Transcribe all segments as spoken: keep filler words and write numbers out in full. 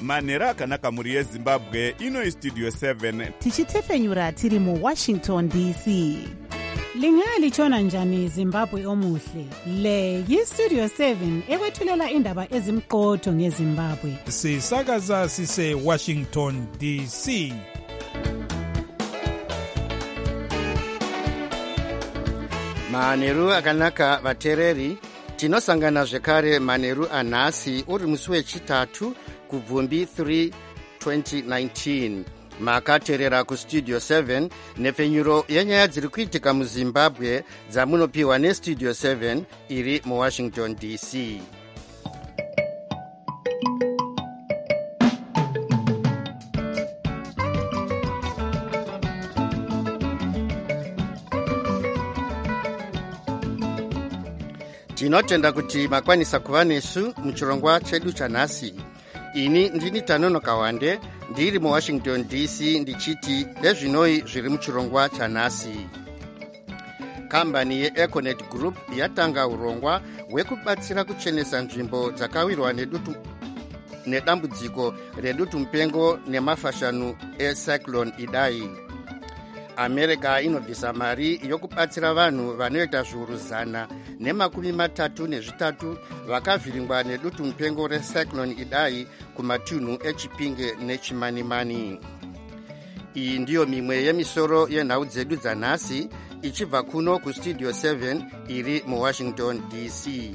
manhero akanaka mhuri yezimbabwe. Ino Studio seven tichitefenyura tiri muWashington D C. Lingalitshona njani Zimbabwe omuhle? Le yiStudio seven ekwethulela indaba ezimqotho ngeZimbabwe. Sisakaza sise Washington D C. Manheru akanaka vatereri, tinosangana zvekare manheru anhasi uri musi wechitatu kubvumbi three twenty nineteen. Makaterera kuStudio seven nepfenyuro yenyaya dziri kuitika muZimbabwe dzamunopiwa neStudio seven iri muWashington D C. Tinotenda kuti makwanisa kuva nesu muchirongwa chedu chanhasi. Ini ndini Tanonoka Wande, ndiri muWashington D C ndichiti ezvinoi zviri muchirongwa chanhasi. Kambani yeEconet Group yatanga urongwa hwekubatsira kuchenesa nzvimbo dzakawirwa nedutu nedambudziko redutu mupengo nemafashanu eCyclone Idai. America inobvisa mari yokubatsira vanhu vanoita zviuru zana nemakumi matatu nezvitatu vakavhiringwa nedutu mupengo reCyclone Idai kumatunhu eChipinge neChimanimani. Iyi ndiyo mimwe yemisoro yenhau dzedu dzanhasi ichibva kuno kuStudio seven iri muWashington D C.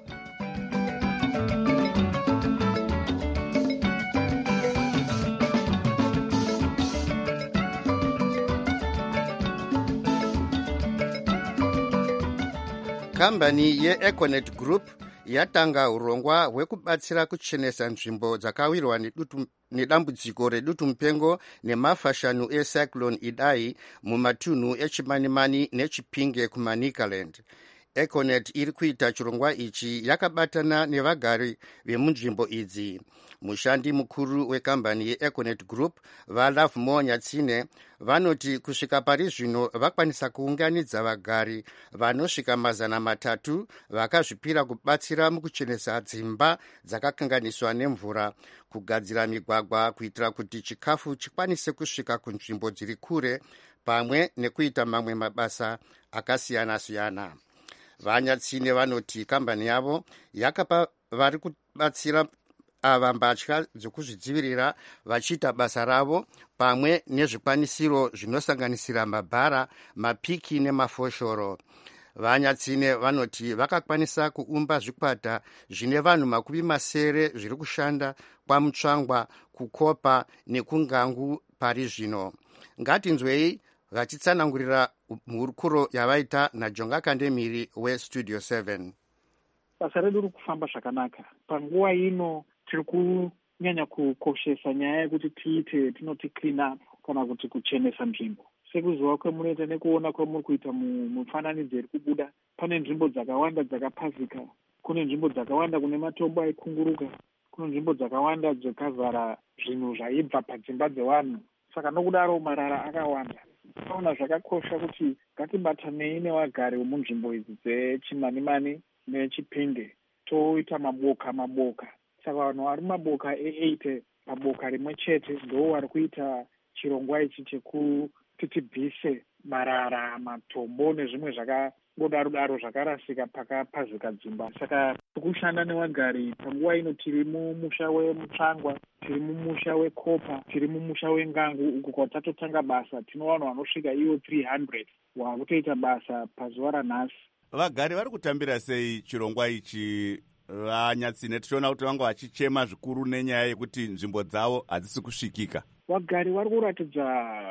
Kambani yeEconet Group yatanga urongwa hwekubatsira kuchenesa nzvimbo dzakawirwa nedambudziko redutu mupengo nemafashanu eCyclone Idai mumatunhu eChimanimani neChipinge kuManicaland. Econet iri kuita chirongwa ichi yakabatana nevagari vemunzvimbo idzi. Mushandi mukuru wekambani yeEconet Group, vaLovemore Nyatsine, vanoti kusvika pari zvino vakwanisa kuunganidza vagari vanosvika mazana matatu vakazvipira kubatsira mukuchenesa dzimba dzakakanganiswa nemvura, kugadzira migwagwa kuitira kuti chikafu chikwanise kusvika kunzvimbo dziri kure, pamwe nekuita mamwe mabasa akasiyana-siyana. Vanyatsine vanoti kambani yavo yakapa vari kubatsira ava mbatya dzokuzvidzivirira vachiita basa ravo, pamwe nezvikwanisiro zvinosanganisira mabhara, mapiki nemafoshoro. Vanyatsine vanoti vakakwanisa kuumba zvikwata zvine vanhu makumi masere zviri kushanda kwamutsvangwa, kukopa nekungangu pari zvino. Ngatinzwei vachitsanangurira mhurukuro yavaita naJonga Kandemiri weStudio seven. Basa redu riri kufamba zvakanaka. Panguva ino tiri kunyanya kukoshesa nyaya yekuti tiite tinoti clean up kana kuti kuchenesa nzvimbo. Sekuziva kwemunoita nekuona kwemuri kuita mufananidzo iri kubuda, pane nzvimbo dzakawanda dzakapazika, kune nzvimbo dzakawanda kune matombo aikunguruka, kune nzvimbo dzakawanda dzakazara zvinhu zvaibva padzimba dzevanhu. Saka nokudaro marara akawanda. Tinoona zvakakosha kuti ngatibatanei nevagari vemunzvimbo idzi dzeChimanimani neChipinge toita maboka maboka. Saka vanhu vari maboka e-eight paboka rimwe chete ndo vari kuita chirongwa ichi chekuti tibvise marara, matombo nezvimwe zvakagodaro-daro zvakarasika pakapazika dzimba. Saka tikushanda nevagari panguva ino tiri mumusha wemutsvangwa, tiri mumusha wekopa, tiri mumusha wengangu, uko kwatatotanga basa. Tino vanhu vanosvika ivo three hundred vakutoita basa pazuva ranhasi. Vagari vari kutambira sei chirongwa ichi? Vanyatsine tichiona kuti vanga vachichema zvikuru nenyaya yekuti nzvimbo dzavo hadzisi kusvikika. Vagari vari kuratidza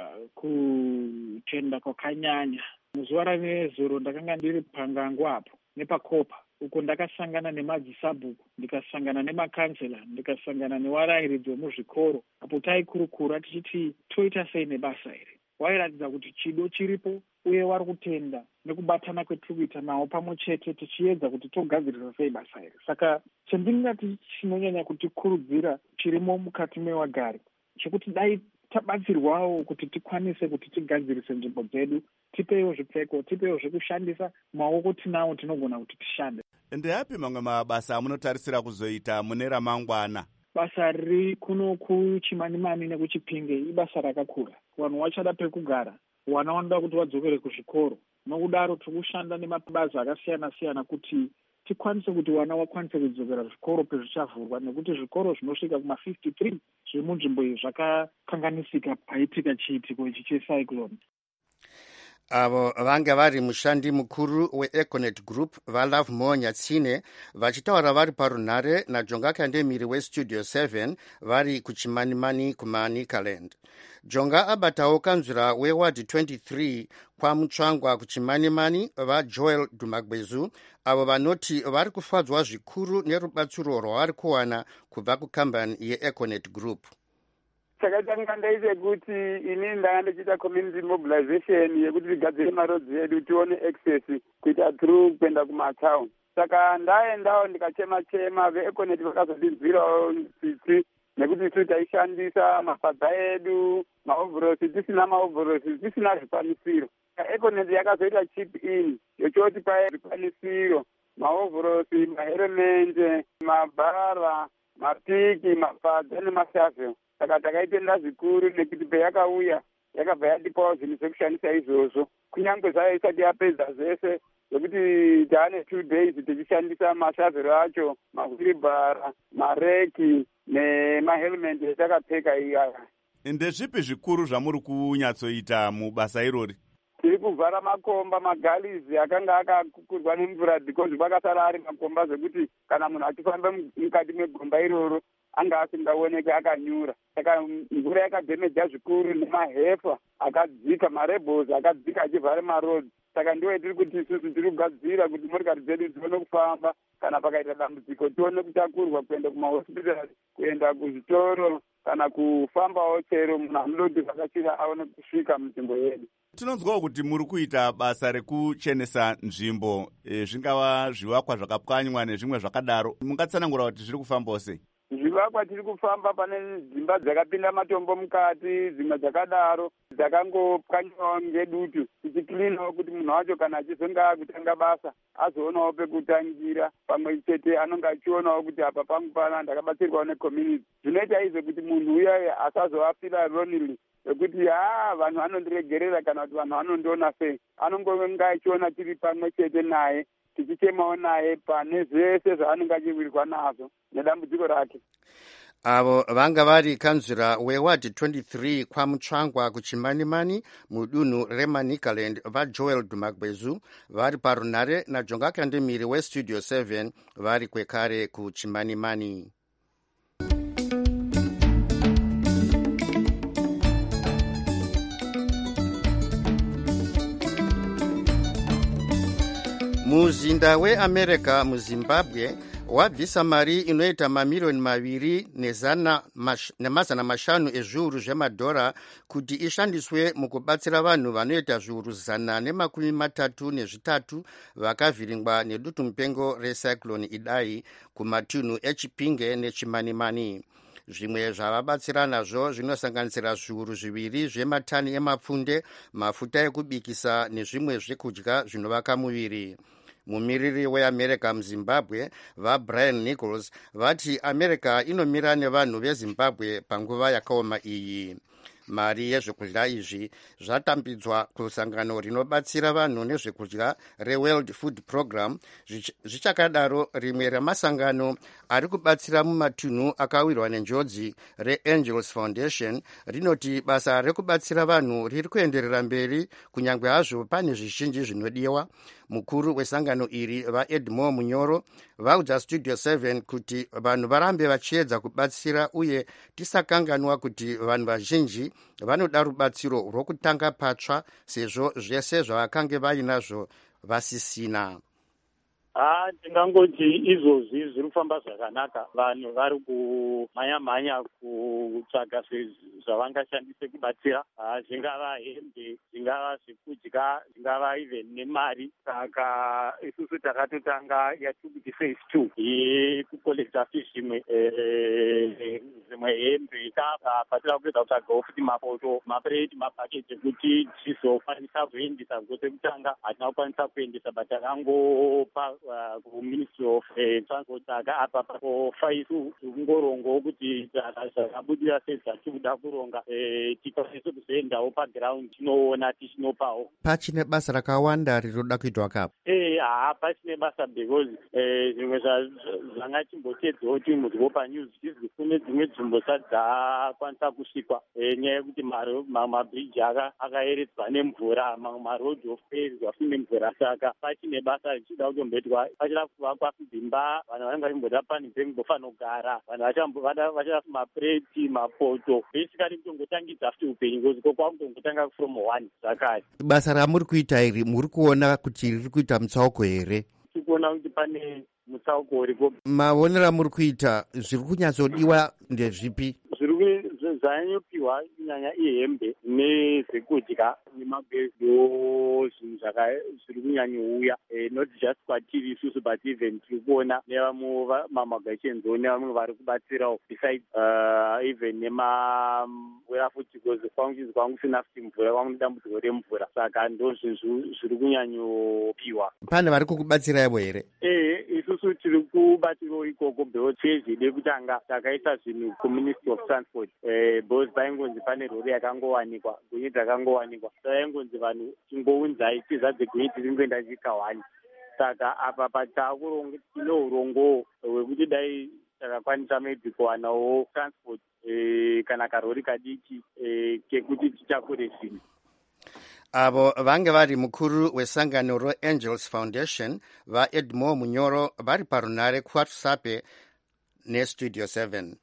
kutenda kwakanyanya. Muzuva ranezuro ndakanga ndiri pangangu apo nepakopa, uko ndakasangana nemadzisabhuku, ndikasangana nemakansela, ndikasangana nevarairidzi vemuzvikoro. Apo taikurukura tichiti toita sei nebasa iri. Wairatidza kuti chido chiripo uye vari kutenda nekubatana kwetiri kuita navo pamwe chete tichiedza kuti togadzirisa sei basa iri. Saka chendingati chinonyanya kutikurudzira chirimo mukati mevagari chekuti dai tabatsirwawo kuti tikwanise kuti tigadzirise nzvimbo dzedu, tipeiwo zvipfeko, tipeiwo zvekushandisa, maoko tinawo tinogona kuti tishande. Ndeapi mamwe mabasa amunotarisira kuzoita mune ramangwana? basa riri kuno kuchimanimani nekuchipinge ibasa rakakura. Vanhu vachada pekugara, vana vanoda kuti vadzokere kuzvikoro. Nokudaro tiri kushanda nemabazi akasiyana siyana kuti tikwanise kuti vana vakwanise kudzokera zvikoro pezvichavhurwa, nekuti zvikoro zvinosvika kuma fifty-three zviri munzvimbo iyi zvakakanganisika paitika chiitiko ichi checyclone. Avo vanga vari mushandi mukuru weEconet Group vaLove More Nyatsine vachitaura vari parunhare naJonga Kandemiri weStudio seven vari kuchimanimani kuManicaland. Jonga abatawo kanzvira weward twenty-three kwamutsvangwa kuchimanimani vaJoel Dumagwezu avo vanoti vari kufadzwa zvikuru nerubatsiro rwavari kuwana kubva kukambani yeEconet Group. Chakatanga ndaite kuti ini ndanga ndichiita community mobilization yekuti tigadzire marodzi edu tione access kuita through kuenda kumatown. Saka ndaendawo ndikachema chema veEconet vakazondinzwirawo tsitsi nekuti isu taishandisa mapadza edu maovhorosi tisina maovhorosi tisina zvikwanisiro. Econet yakazoita chip in yochotipa zvikwanisiro maovhorosi mahelmet mabhara mapiki mapadza nemashavhel. Saka takaitenda zvikuru nekuti peyakauya yakabva yatipawo zvinhu zvekushandisa izvozvo kunyange zvayo isati yapedza zvese zvokuti taane two days tichishandisa mashavhero acho mahwiribhara mareki nemahelmet etakapfeka iyaya. Ndezvipi zvikuru zvamuri kunyatsoita mubasa irori? Tiri kuvhara makomba magalizi akanga akakukurwa nemvura because pakasara ari makomba zvekuti kana munhu achifamba mukati megomba iroro anga asingaoneke akanyura. Saka mvura yakadhemeja zvikuru nemahefa akadzika marebels akadzika achivhare marodzi. Saka ndiwo tiri kuti isusu tiri kugadzira kuti motikari dzedu dzione kufamba kana pakaita dambudziko tione kutakurwa kuenda kumahospitari kuenda kuzvitoro kana kufambawo chero munhu anoda kuti vakachira aone kusvika munzvimbo yedu. Tinonzwawo kuti muri kuita basa rekuchenesa nzvimbo, e, zvingava zvivakwa zvakapwanywa nezvimwe zvakadaro. Mungatsanangura kuti zviri kufambawo sei? Zvivakwa tiri kufamba pane dzimba dzakapinda matombo mukati, dzimwe dzakadaro dzakangopwanywawo ngedutu tichikilinawo kuti munhu wacho kana achizonga akutanga basa azoonawo pekutangira, pamwe chete anonga achionawo kuti apa pangu pana ndakabatsirwawo necommunity. Zvinoita izvo kuti munhu uya asazoafira lonely ekuti haa vanhu vanondiregerera kana kuti vanhu vanondiona sei. Anongonga achiona tiri pamwe chete naye tichichemawo naye pane zvese zvaanenge achiwirwa nazvo nedambudziko rake. Avo vanga vari kanzvira weward twenty-three kwamutsvangwa kuchimanimani mudunhu reManicaland vaJoel Dumagwezu vari parunhare naJonga Kandemiri weStudio seven vari kwekare kuchimanimani. Muzinda weAmerica muZimbabwe wabvisa mari inoita mamiliyoni maviri nezana mash, nemazana mashanu ezviuru zvemadhora kuti ishandiswe mukubatsira vanhu vanoita zviuru zana nemakumi matatu nezvitatu vakavhiringwa nedutu mupengo recyclone Idai kumatunhu eChipinge neChimanimani. Zvimwe zvavabatsira nazvo zvinosanganisira zviuru zviviri zvematani emapfunde, mafuta ekubikisa nezvimwe zvekudya zvinovaka muviri. Mumiriri weAmerica muZimbabwe vaBrian Nichols vati America inomira nevanhu veZimbabwe panguva yakaoma iyi. Mari yezvekudya izvi zvatambidzwa kusangano rinobatsira vanhu nezvekudya reWorld Food Program. Zvichakadaro rimwe ramasangano ari kubatsira mumatunhu akawirwa nenjodzi reAngels Foundation rinoti basa rekubatsira vanhu riri kuenderera mberi kunyange hazvo pane zvizhinji zvinodiwa. Mukuru wesangano iri vaEdmore Munyoro vaudza Studio seven kuti vanhu varambe vachiedza kubatsira uye tisakanganwa kuti vanhu vazhinji vanoda rubatsiro rwokutanga patsva sezvo zvese zvavakange vainazvo vasisina. Ah, ndingangoti izvozvi zviri kufamba zvakanaka. Vanhu vari kumhanya-mhanya kutsvaga zvavangashandise kubatsira. Ah, zvingava hembe, zvingava zvekudya, zvingava even nemari. Saka isusu takatotanga yatikuti phase two yekukolekta zvimwe zvimwe hembe. Tabatira kupedza kutsvagawo futi mapoto, mapureti, mabhaketi ekuti tizokwanisa kuendesa. Zvose kutanga hatina kukwanisa kuendesa, but takangopa uh, kuministry of uh, transport saka apa pafaisu kungorongo kuti zvakabudira sezvatikuda kuronga tikaiso kuzoendawo paground tinoona tichinopawo pachine basa rakawanda rinoda kuitwa kapo. Eh, haa pachine basa because zvimwe zvanga chimbotedzawo kuti mudziwo panews izvi kune dzimwe nzvimbo dzisati dzakwanisa kusvikwa nyaya yekuti mabhriji akaeredzwa nemvura, mamwe marodhi ofeyedzwa fume mvura, saka pachine basa richida kutomboitwa. Pachida kuvakwa dzimba, vanhu vanenge vachimboda pani pembofanira kugara, vanhu vachada mapureti, mapoto, basically kutongotangidza futi upenyu because kwakutongotanga from one zvakare. Basa ramuri kuita iri muri kuona kuti riri kuita mutsauko here? Tiri kuona kuti pane mutsauko uriko. Maonero amuri kuita zviri kunyatsodiwa ndezvipi? Zviri zvanyopiwa kunyanya ihembe nezvekudya nemagezo, zvinhu zviri kunyanyouya, not just kwatiri isusu but even tiri kuona nevamwe mamagashenzoo nevamwe vari kubatsirawo besides uh, even nemamvura futi because kwangu kwangu sina futi mvura, kwangu nedambudziko remvura, saka ndo zvinhu zviri kunyanyopiwa. Pane vari kukubatsiraiwo here? Eh, isusu tiri kubatsirawo ikoko because tezvide kutanga takaisa zvinhu kuministry of transport eh both paingonzi pane rori yakangowanikwa, gonyeti rakangowanikwa, paingonzi vanhu tingounzai tizadze gonyeti ringoenda chikawani. Saka apa patakuronga tine urongo hwekuti dai takakwanisa maybe kuwanawo transport eh kana karori kadiki eh kekuti titakure zvinhu. Avo vange vari mukuru wesangano roAngels Foundation vaEdmore Munyoro vari parunare kuWhatsApp neStudio seven.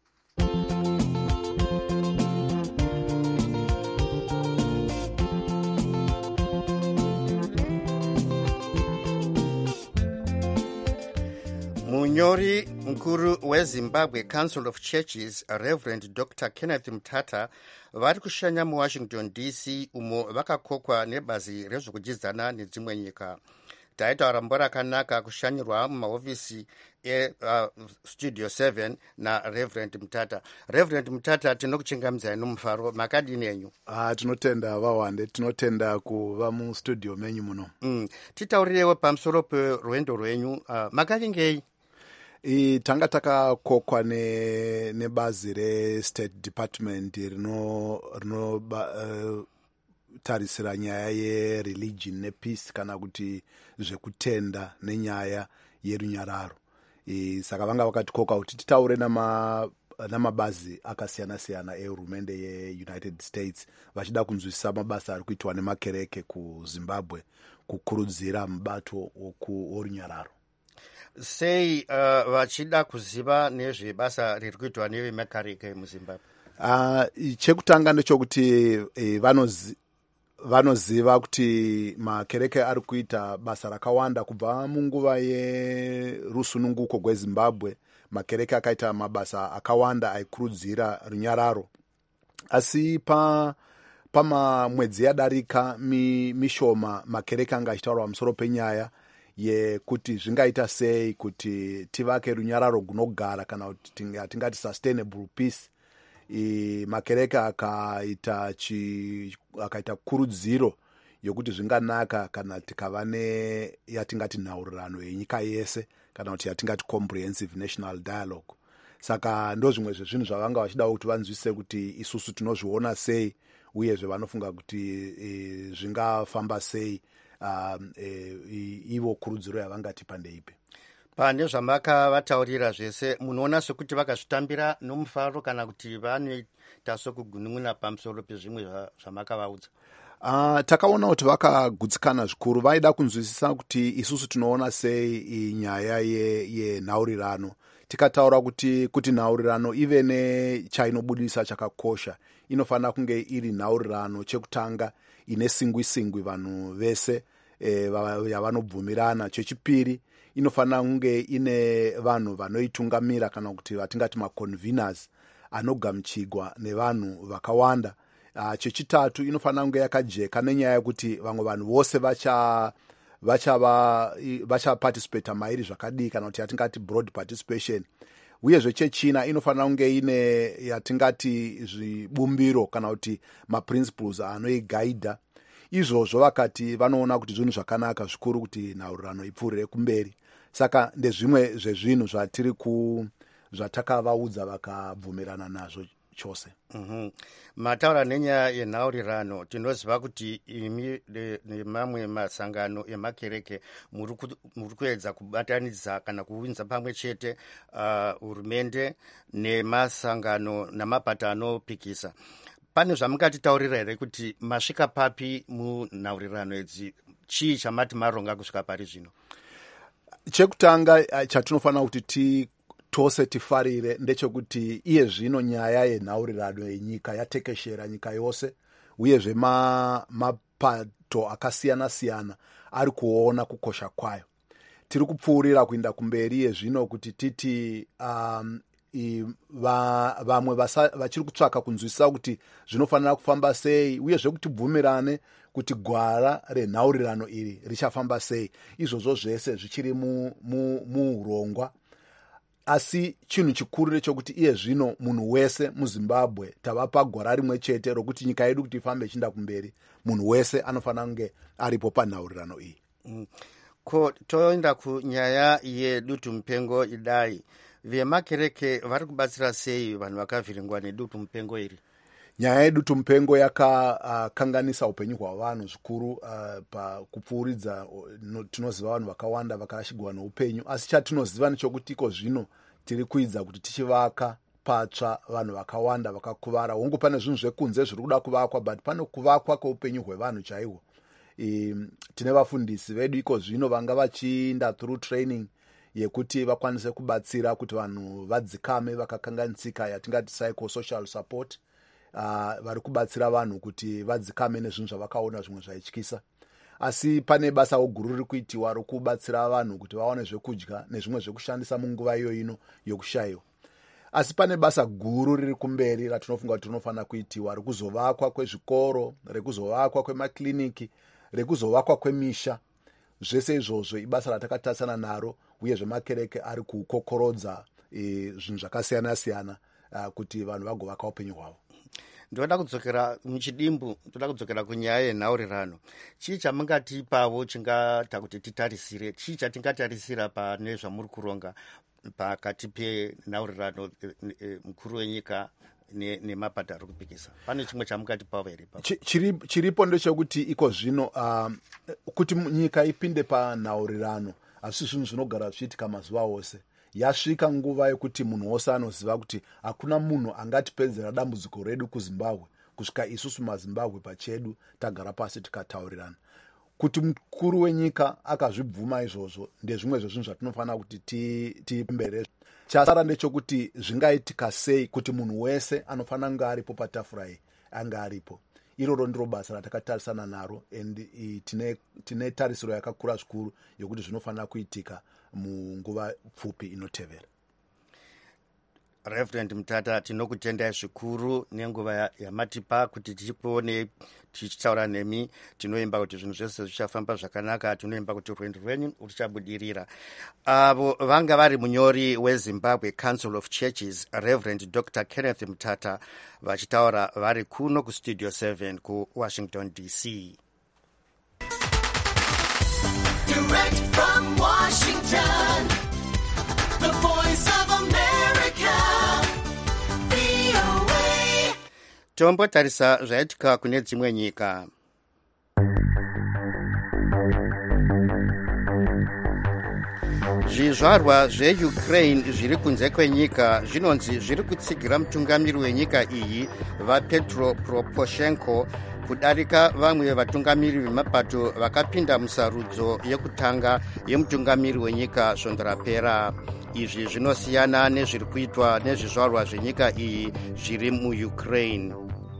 Munyori mkuru weZimbabwe Council of Churches Reverend Doctor Kenneth Mutata vari kushanya muWashington D C umo vakakokwa nebazi rezvekudzidzana nedzimwe nyika. Taita rambo rakanaka kushanyirwa mumahofisi eStudio uh, seven na Reverend Mutata. Reverend Mutata, tinokuchingamidza nomufaro, makadini enyu? Ah, tinotenda vawande, tinotenda kuva mustudio menyu muno. Mm. Titaurirewo pamusoro perwendo rwenyu, uh, makadingei? I tanga takakokwa ne nebazi reState Department rino rino uh, tarisira nyaya yereligion nepeace kana kuti zvekutenda nenyaya yerunyararo. I saka vanga vakatikoka kuti titaure nama namabazi akasiyana-siyana ehurumende yeUnited States vachida kunzwisisa mabasa ari kuitwa nemakereke kuZimbabwe kukurudzira mubato worunyararo. Sei uh, vachida kuziva nezvebasa riri kuitwa nevemakereke muZimbabwe? Uh, chekutanga ndechokuti eh, vanozi vanoziva kuti makereke ari kuita basa rakawanda kubva munguva yerusununguko rweZimbabwe. Makereke akaita mabasa akawanda aikurudzira runyararo, asi pa pamamwedzi yadarika mi, mishoma makereke anga achitaura pamusoro penyaya yekuti zvingaita sei kuti tivake runyararo gunogara kana kuti tingati sustainable peace. I makereke akaita chi akaita kurudziro yokuti zvinganaka kana tikava ne yatingati nhaurirano yenyika yese kana kuti yatingati comprehensive national dialogue. Saka ndo zvimwe zvezvinhu zvavanga vachida kuti vanzwisise kuti isusu tinozviona sei uye zvavanofunga kuti e, zvingafamba sei um, e, ivo kurudziro yavangatipa ndeipi. Pane zvamakavataurira zvese munoona sekuti vakazvitambira nomufaro kana kuti vanoita sokugunun'una pamusoro pezvimwe zvamakavaudza? Uh, takaona kuti vakagutsikana zvikuru, vaida kunzwisisa kuti isusu tinoona sei nyaya yenhaurirano ye tikataura kuti kuti nhaurirano ive nechainobudisa chakakosha inofanira kunge iri nhaurirano chekutanga ine singwi-singwi vanhu vese e, yavanobvumirana. Chechipiri inofanira kunge ine vanhu vanoitungamira kana kuti vatingati maconveners anogamuchigwa nevanhu vakawanda. Uh, chechitatu inofanira kunge yakajeka nenyaya yekuti vamwe vanhu vose vacha vachava vacha participate mairi zvakadii kana kuti yatingati broad participation. Uyezve chechina inofanira kunge ine yatingati zvibumbiro kana kuti maprinciples anoigaidha. izvozvo vakati vanoona kuti zvinhu zvakanaka zvikuru kuti nhaurirano ipfuurire kumberi. Saka ndezvimwe zvezvinhu zvatiri ku zvatakavaudza vakabvumirana nazvo chose. Mm-hmm. Mataura nenyaya yenhaurirano tinoziva kuti imi nemamwe masangano emakereke muri kuedza kubatanidza kana kuunza pamwe chete hurumende uh, nemasangano namapato anopikisa. Pane zvamungatitaurira here kuti masvika papi munhaurirano idzi, chii chamati maronga kusvika pari zvino? Chekutanga chatinofanira kuti ti tose tifarire ndechekuti iye zvino nyaya yenhaurirano yenyika yatekeshera nyika yose, uyezve mapato akasiyana siyana ari kuona kukosha kwayo. Tiri kupfuurira kuenda kumberi iye zvino kuti titi um, vamwe vachiri kutsvaka kunzwisisa kuti zvinofanira kufamba sei, uyezve kuti bvumirane kuti gwara renhaurirano iri richafamba sei. Izvozvo zvese zvichiri muurongwa mu, asi chinhu chikuru nechekuti iye zvino munhu wese muZimbabwe tava pagwara rimwe chete rokuti nyika yedu kuti ifambe ichienda kumberi, munhu wese anofanira kunge aripo panhaurirano iyi. Mm. Ko toenda kunyaya yedutu mupengo idai, vemakereke vari kubatsira sei vanhu vakavhiringwa nedutu mupengo iri? Nyaya yedutu mupengo yakakanganisa uh, upenyu hwavanhu zvikuru uh, pakupfuuridza. No, tinoziva vanhu vakawanda vakarashigwa neupenyu, asi chatinoziva nechokuti iko zvino tiri kuidza kuti tichivaka patsva vanhu vakawanda vakakuvara. Hongu pane zvinhu zvekunze zviri kuda kuvakwa, but pane kuvakwa kweupenyu hwevanhu chaihwo. E, tine vafundisi vedu iko zvino vanga vachiinda through training yekuti vakwanise kubatsira kuti vanhu vadzikame vakakanganisika, yatingati psychosocial support. Uh, vari kubatsira vanhu kuti vadzikame nezvinhu zvavakaona zvimwe zvaityisa. Asi pane basa guru riri kuitiwa rokubatsira vanhu kuti vaone zvekudya nezvimwe zvekushandisa munguva iyo ino yokushayiwa. Asi pane basa guru riri kumberi ratinofunga kuti rinofanira kuitiwa, rekuzovakwa kwezvikoro, rekuzovakwa kwemakliniki, rekuzovakwa kwemisha. Zvese izvozvo ibasa ratakatarisana naro, uye zvemakereke ari kukokorodza e, zvinhu zvakasiyana siyana uh, kuti vanhu vagovaka upenyu hwavo. Ndoda kudzokera muchidimbu, ndoda kudzokera kunyaya yenhaurirano. Chii chamungatipawo chingata kuti titarisire, chii chatingatarisira pane zvamuri kuronga pakati penhaurirano mukuru wenyika nemapato ari kupikisa? Pane chimwe chamungatipawo here? Chiripo ndechekuti iko zvino um, kuti nyika ipinde panhaurirano asi zvinhu zvinogara zvichiitika mazuva ose. Yasvika nguva yekuti munhu wose anoziva kuti hakuna munhu angatipedzera dambudziko redu kuZimbabwe kusvika isusu maZimbabwe pachedu tagara pasi tikataurirana. Kuti mukuru wenyika akazvibvuma izvozvo ndezvimwe zvezvinhu zvatinofanira kuti tipembere. Chasara ndechekuti zvingaitika sei kuti munhu wese anofanira kunge aripo patafura iyi ange aripo. Iroro ndiro basa ratakatarisana naro, and tine, tine tarisiro yakakura zvikuru yokuti zvinofanira kuitika munguva pfupi inotevera. Reverend Mutata, tinokutendai zvikuru nenguva yamatipa kuti tichikuone tichitaura nemi. Tinoimba kuti zvinhu zvese zvichafamba zvakanaka, tinoimba kuti rwendo rwenyu ruchabudirira. Avo vanga vari munyori weZimbabwe Council of Churches, Reverend Doctor Kenneth Mutata, vachitaura vari kuno kustudio seven ku Washington D C. Direct from Washington, the voice of America, V O A. Tombotarisa zvaitika kune dzimwe nyika. Zvizvarwa zveUkraine zviri kunze kwenyika zvinonzi zviri kutsigira mutungamiri wenyika iyi vaPetro Poroshenko kudarika vamwe vatungamiri vemapato vakapinda musarudzo yekutanga yemutungamiri wenyika svondo rapera. Izvi zvinosiyana nezviri kuitwa nezvizvarwa zvenyika iyi zviri muUkraine.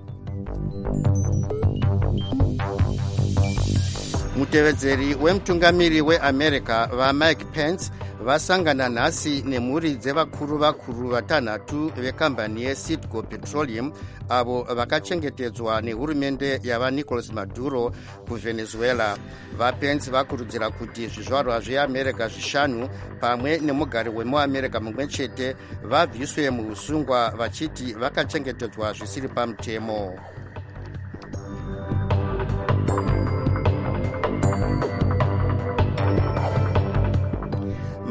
Mutevedzeri wemutungamiri weAmerica vaMike Pence vasangana nhasi nemhuri dzevakuru vakuru vatanhatu vekambani yeCitgo Petroleum avo vakachengetedzwa nehurumende yavaNicolas Maduro kuVenezuela. VaPence vakurudzira kuti zvizvarwa zveAmerica zvishanu pamwe nemugari wemuAmerica mumwe chete vabviswe muusungwa vachiti vakachengetedzwa zvisiri pamutemo.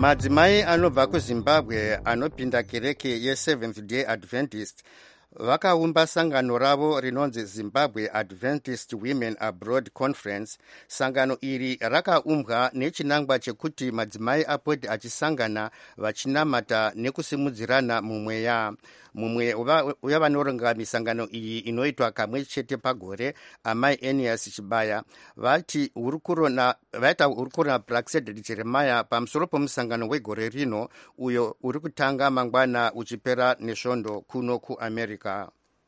madzimai anobva kuzimbabwe anopinda kereke yeseventh day adventist vakaumba sangano ravo rinonzi Zimbabwe Adventist Women Abroad Conference. Sangano iri rakaumbwa nechinangwa chekuti madzimai apote achisangana vachinamata nekusimudzirana mumweya. Mumwe wavanoronga misangano iyi inoitwa kamwe chete pagore, amai Enias Chibaya vati hurukuro na vaita hurukuro na Praxeded Jeremiah pamusoro pomusangano wegore rino uyo uri kutanga mangwana uchipera nesvondo kuno kuAmerica.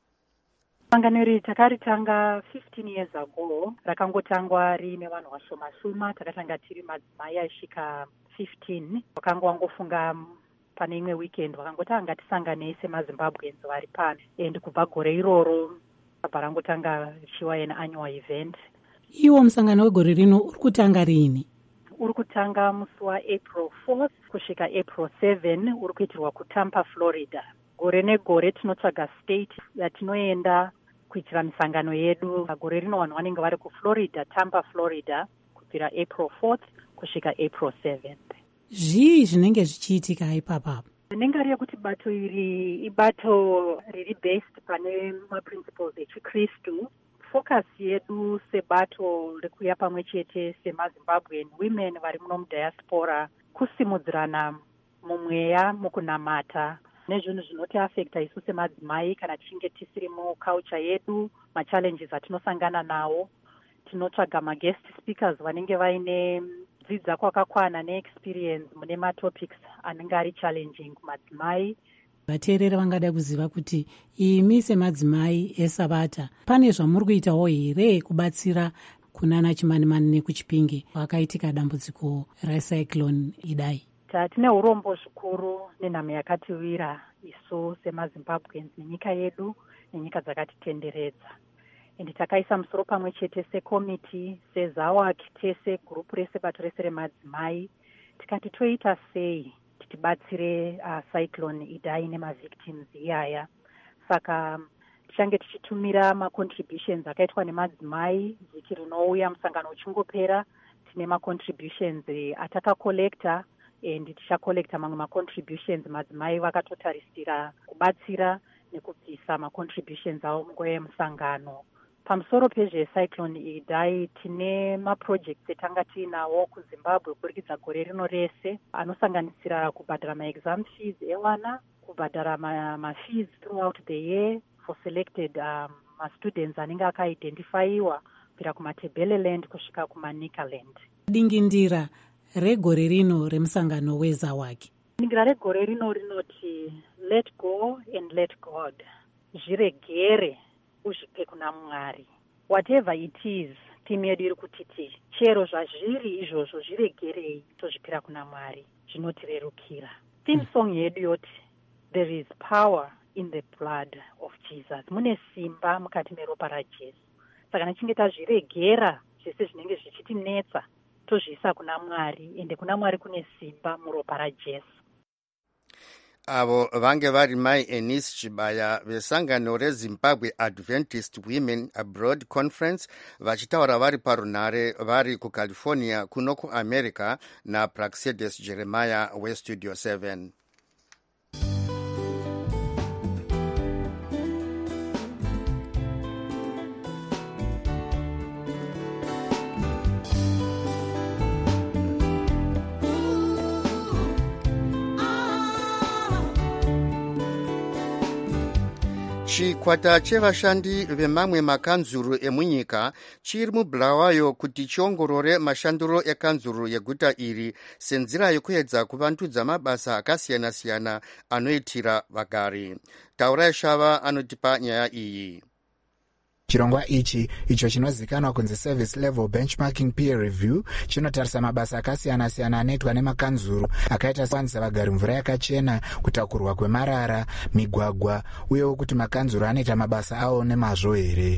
Sangano iri takaritanga fifteen years ago, rakangotangwa rine vanhu vashoma shoma, takatanga tiri madzimai aisvika fifteen. Vakanga vangofunga pane imwe weekend vakangotanga tisangane semaZimbabweans vari pano, and kubva gore iroro parangotanga chiwa an annual event. Iwo musangano wegore rino uri kutanga rini? Uri kutanga musi waApril fourth kusvika April seventh, uri kuitirwa kuTampa, Florida. Gore negore tinotsvaga state yatinoenda kuitira misangano yedu. Gore rino vanhu vanenge vari kuFlorida, Tampa, Florida, kubvira April fourth kusvika April seventh. Zvii zvinenge zvichiitika ipapapo? Rinenge riri kuti bato iri ibato riri based pane maprinciples echiKristu. Focus yedu sebato rekuya pamwe chete semaZimbabwean women vari muno mudiaspora kusimudzirana mumweya mukunamata nezvinhu zvinotiafecta isu semadzimai kana tichinge tisiri muculture yedu, machallenges atinosangana nawo. Tinotsvaga maguest speakers vanenge vaine dzidza kwakakwana neexperience mune matopics anenge ari challenging kumadzimai. Vateereri vangada kuziva kuti imi semadzimai eSabata pane zvamuri kuitawo here kubatsira kunana Chimanimani nekuChipinge wakaitika dambudziko recyclone Idai? Tine urombo zvikuru nenhamo yakatiwira isu semaZimbabweans nenyika yedu nenyika dzakatitenderedza. Ende takaisa musoro pamwe chete sekomiti, seZAWAC, tese gurupu rese bato rese remadzimai, tikati toita sei tibatsire uh, cyclone Idai nemavictims iyaya. Saka tichange tichitumira macontributions akaitwa nemadzimai vhiki rinouya musangano uchingopera. Tine macontributions atakakolekta and tichakolekta mamwe macontributions madzimai vakatotarisira kubatsira nekubvisa macontributions avo munguva yemusangano. Pamusoro pezvecyclone Idai tine maprojects etanga tiinawo kuZimbabwe kuburikidza gore rino rese anosanganisira kubhadhara maexam fees evana, kubhadhara mafees throughout the year for selected um, mastudents anenge akaidentifyiwa kubvira kumaTebeleland kusvika kumaNikaland. Dingindira regore rino remusangano weZAWAC. Dingindira regore rino rinoti let go and let God. Zviregere uzvipe kuna Mwari. Whatever it is, timu yedu iri kutiti chero zvazviri izvozvo zviregerei tozvipira kuna Mwari, zvinotirerukira. Theme song yedu yoti there is power in the blood of Jesus. Mune simba mukati meropa raJesu. Saka tichinge tazviregera zvese zvinenge zvichitinetsa tozviisa kuna Mwari, ende kuna Mwari kune simba muropa raJesu. Avo vange vari mai Enis Chibaya vesangano reZimbabwe Adventist Women Abroad Conference vachitaura vari parunhare vari kuCalifornia kuno kuAmerica naPraxeded Jeremiah weStudio seven. Chikwata chevashandi vemamwe makanzuru emunyika chiri muBulawayo kuti chiongorore mashandiro ekanzuru yeguta iri senzira yekuedza kuvandudza mabasa akasiyana-siyana anoitira vagari. Taurai Shava anotipa nyaya iyi. Chirongwa ichi icho chinozikanwa kunzi Service Level Benchmarking Peer Review chinotarisa mabasa akasiyana-siyana anoitwa nemakanzuru akaita kuwanisa vagari mvura yakachena, kutakurwa kwemarara, migwagwa, uyewo kuti makanzuru anoita mabasa awo nemazvo here.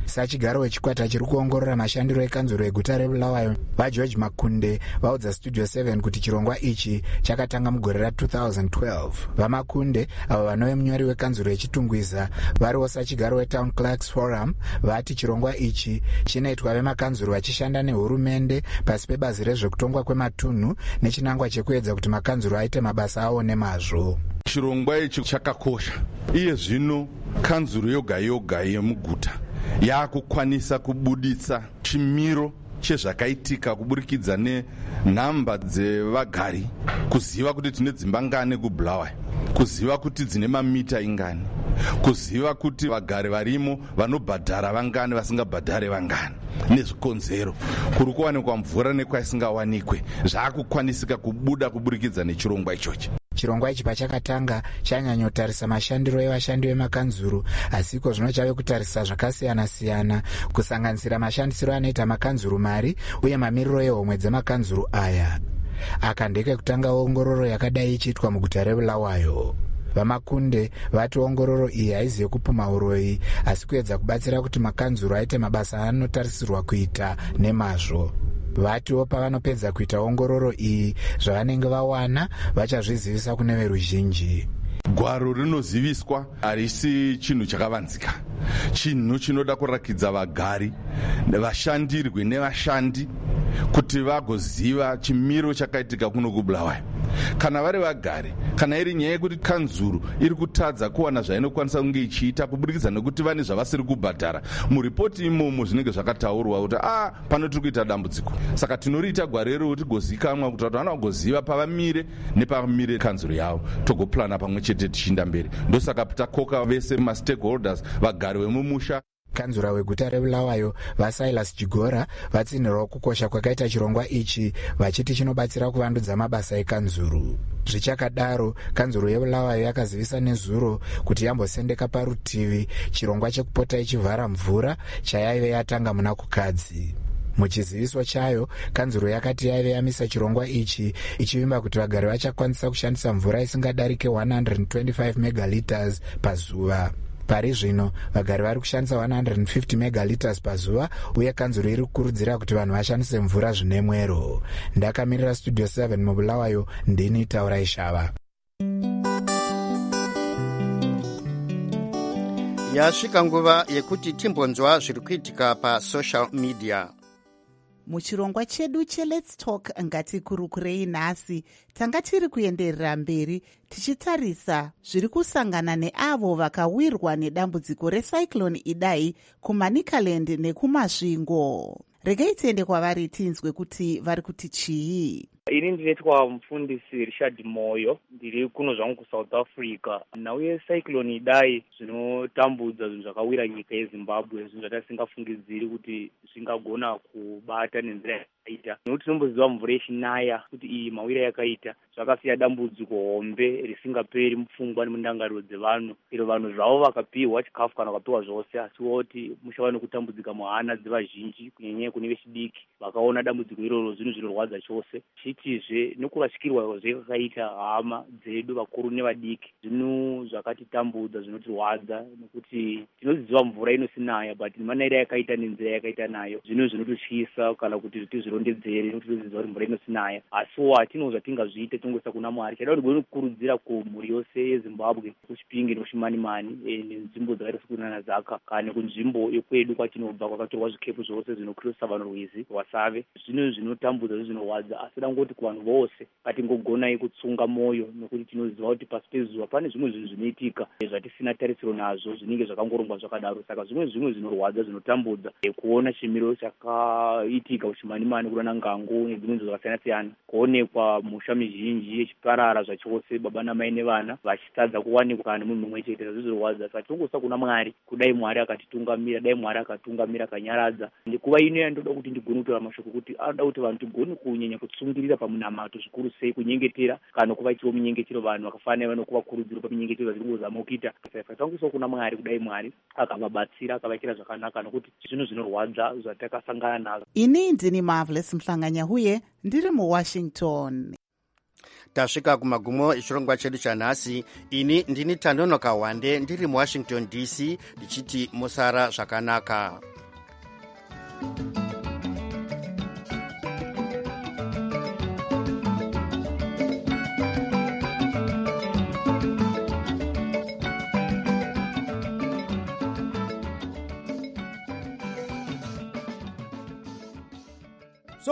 sachigaro wechikwata chiri kuongorora mashandiro ekanzuro eguta rebulawayo vageorge makunde vaudza studio seven kuti chirongwa ichi chakatanga mugore ra two thousand twelve. vamakunde avo vanove munyori wekanzuro yechitungwiza variwo sachigaro wetown clerks forum vati chirongwa ichi chinoitwa vemakanzuro vachishanda nehurumende pasi pebazi rezvekutongwa kwematunhu nechinangwa chekuedza kuti makanzuro aite mabasa avo nemazvo. chirongwa ichi chakakosha. iye zvino kanzuro yoga yoga yemuguta yaakukwanisa kubuditsa chimiro chezvakaitika kuburikidza nenhamba dzevagari, kuziva kuti tine dzimba ngani kubulawayo, kuziva kuti dzine mamita ingani, kuziva kuti vagari varimo vanobhadhara vangani vasingabhadhare vangani, nezvikonzero kuri kuwanikwa mvura nekwaisingawanikwe. zvaakukwanisika kubuda kuburikidza nechirongwa ichochi. chirongwa ichi pachakatanga chanyanyotarisa mashandiro evashandi vemakanzuro, asiko zvino chave kutarisa zvakasiyana-siyana kusanganisira mashandisiro anoita makanzuro mari uye mamiriro ehomwe dzemakanzuro aya. aka ndeke kutanga ongororo yakadai ichiitwa muguta rebulawayo. vamakunde vati ongororo iyi haizi yekupuma uroyi asi kuedza kubatsira kuti makanzuro aite mabasa anotarisirwa kuita nemazvo. vatiwo pavanopedza kuita ongororo iyi zvavanenge vawana vachazvizivisa kune veruzhinji. gwaro rinoziviswa harisi chinhu chakavanzika, chinhu chinoda kurakidza vagari, vashandirwi nevashandi kuti vagoziva chimiro chakaitika kuno kubulawayo. kana vari vagari, kana iri nyaya yekuti kanzuro iri kutadza kuwana zvainokwanisa kunge ichiita kuburikidza nekuti vane zvavasiri kubhadhara, muripoti imomo zvinenge zvakataurwa kuti a pano tiri kuita dambudziko. saka tinoriita gwarero kuti gozikamwa kuti vanhu vanogoziva pavamire nepamire kanzuro yavo, togoplana pamwe chete tichiinda mberi. ndosaka takoka vese mastakeholders, vagari vemumusha. kanzura weguta rebulawayo vasilas chigora vatsinhirawo kukosha kwakaita chirongwa ichi vachiti chinobatsira kuvandudza mabasa ekanzuru. zvichakadaro kanzuro yebulawayo yakazivisa nezuro kuti yambosendeka parutivi chirongwa chekupota ichivhara mvura chayaive yatanga muna kukadzi. muchiziviso chayo kanzuro yakati yaive yamisa chirongwa ichi ichivimba kuti vagari vachakwanisa kushandisa mvura isingadarike one hundred twenty-five megaliters pazuva. pari zvino vagari vari kushandisa one hundred fifty megaliters pazuva uye kanzuro iri kukurudzira kuti vanhu vashandise mvura zvine mwero. ndakamirira studio seven mubulawayo, ndini Taurai Shava. yasvika nguva yekuti timbonzwa zviri kuitika pasocial media. muchirongwa chedu cheLet's Talk ngatikurukurei nhasi tanga tiri kuenderera mberi tichitarisa zviri kusangana neavo vakawirwa nedambudziko recyclone Idai kuManicaland nekumasvingo. regai tiende kwavari tinzwe kuti vari kuti chii. ini ndinoitwa mufundisi Richard Moyo, ndiri kuno zvangu kuSouth Africa. nhau yecyclone Idai zvinotambudza zvinhu zvakawira nyika yeZimbabwe, zvinhu zvatasingafungidziri kuti zvingagona kubata nenzira yakaita, nekuti tinomboziva mvura yechinaya kuti iyi mawira yakaita zvakasiya dambudziko hombe risingaperi mupfungwa nemundangariro dzevanhu. iro vanhu zvavo vakapiwa chikafu kana vakapiwa zvose, asi woti mushava nekutambudzika muhana dzevazhinji kunyanya kune vechidiki vakaona dambudziko iroro, zvinhu zvinorwadza chose. chitizve nekurashikirwa zvekakaita hama dzedu vakuru nevadiki, zvinhu zvakatitambudza zvinotirwadza nekuti tinoziva mvura inosinaya but manaira yakaita nenzira yakaita nayo, zvinhu zvinototyisa kana kuti tizvirondedzere nekuti tinoziva kuti mvura inosinaya. asiwo hatinozva tingazviite tingoisa kuna Mwari. chada kuti goni kukurudzira kumhuri yose yeZimbabwe, kuchipinge nokuchimanimani nenzvimbo dzakaita sekunana zaka kana kunzvimbo yekwedu kwatinobva kwakatorwa zvikepu zvose zvinokrisa vanhu rwizi rwasave, zvinhu zvinotambudza zvinorwadza. asi dangoti kuvanhu vose ngatingogonai kutsunga mwoyo, nekuti tinoziva kuti pasi pezuva pane zvimwe zvinhu zvinoitika zvatisina tarisiro nazvo zvinenge zvakangorongwa zvakadaro. saka zvimwe zvimwe zvinorwadza zvinotambudza kuona chimiro chakaitika kuchimanimani kurana ngango nedzimwe nzvimbo zvakasiyana-siyana, kuonekwa musha mizhinji yechiparara zvachose, baba namai nevana vachitadza kuwanikwa kana munhu mumwe chete, zvazvo zvinorwadza. saka tinongosa kuna Mwari kudai Mwari akatitungamira, dai Mwari akatungamira akanyaradza. ndikuva ino yandoda kuti ndigone kutora mashoko kuti anoda kuti vanhu tigone kunyanya kutsungirira pamunamato zvikuru sei, kunyengetera kana kuva ichiwo munyengetero vanhu vakafanira vanokuvakurudziro pamunyengetero vazviri kuzama kuita. saka tangoisa kuna Mwari kudai Mwari akavabatsira akavakira zvakanaka, nokuti zvinhu zvinorwadza zvatakasangana nazvo. ini ndini Marvelous Mhlanganya huye ndiri muWashington. tasvika kumagumo echirongwa chedu chanhasi. ini ndini Tandonoka Wande ndiri muWashington D C ndichiti musara zvakanaka. Africa.